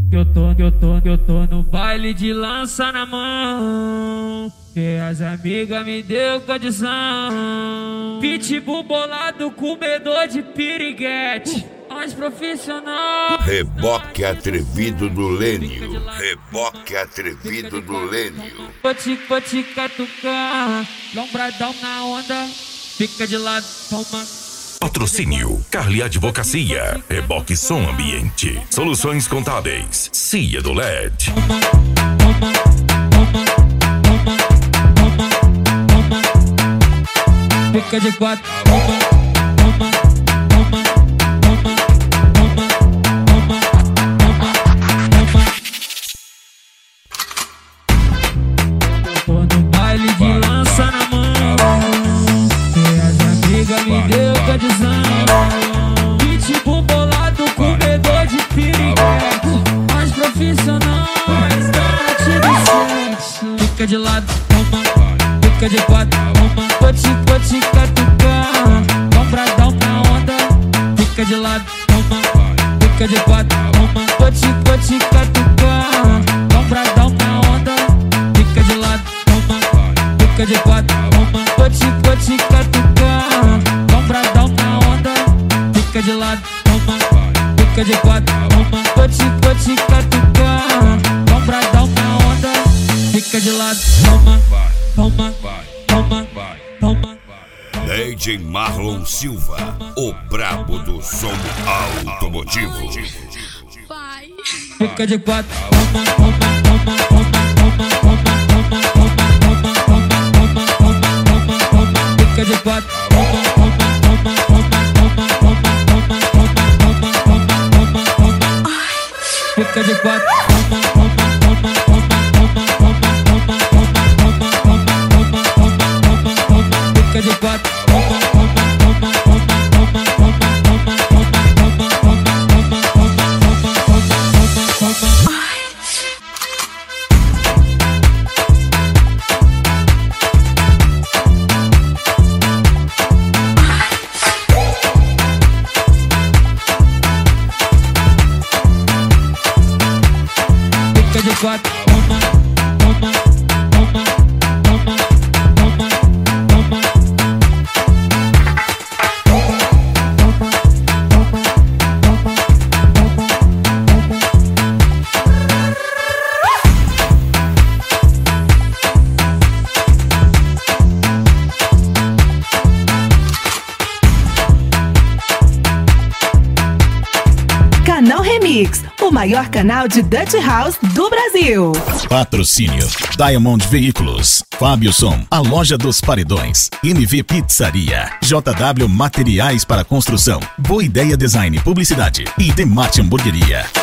Eu tô no baile de lança na mão, e as amigas me deu condição. Pitbull bolado, comedor de piriguete, mais profissional. Reboque atrevido do Lênio. Reboque atrevido do Lênio. Vou te catucar, lombradão na onda, fica de lado, toma. Patrocínio Carli Advocacia, Reboque Som Ambiente, Soluções Contábeis, Cia do LED. Fica de quatro, tô no baile de lança na mão, e as amigas me deu condição. Pitbull bolado, comedor de piriguete, mais profissional, arte do sexo. Fica de lado, toma, fica de quatro, toma. Vou te catucar, lombradão na onda, fica de lado, toma, fica de quatro, toma. Vou te catucar, lombradão na onda, fica de lado, toma, fica de quatro, toma. Vou te catucar, lombradão na onda, fica de lado, toma, fica de quatro, toma. Vou te catucar, lombradão na onda, fica de lado, toma, toma, toma, toma. DJ Marlon Silva, o brabo do som automotivo. Fica de quatro, fica de quatro, fica de quatro. Fica de quatro. Fica de quatro. Canal Remix, o maior canal de Dutch House do Brasil. Patrocínio Diamond Veículos, Fábio Som, a loja dos paredões, MV Pizzaria, JW Materiais para Construção, Boa Ideia Design Publicidade e Demate Hamburgueria.